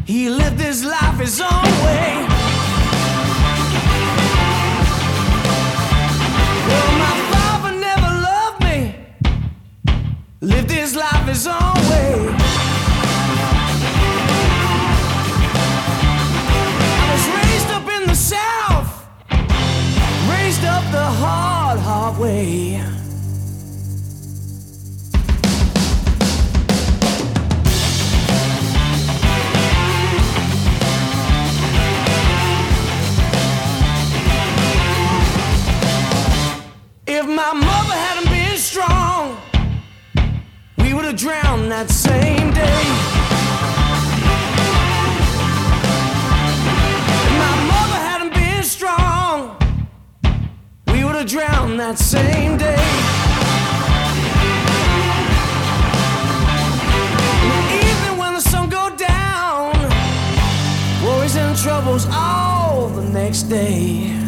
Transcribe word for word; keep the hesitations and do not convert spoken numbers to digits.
He lived his life his own way. Well, my father never loved me, lived his life his own way. I was raised up in the South, raised up the hard, hard way. If my mother hadn't been strong, we would have drowned that same day. If my mother hadn't been strong, we would have drowned that same day. Even when the sun go down, worries and troubles all the next day.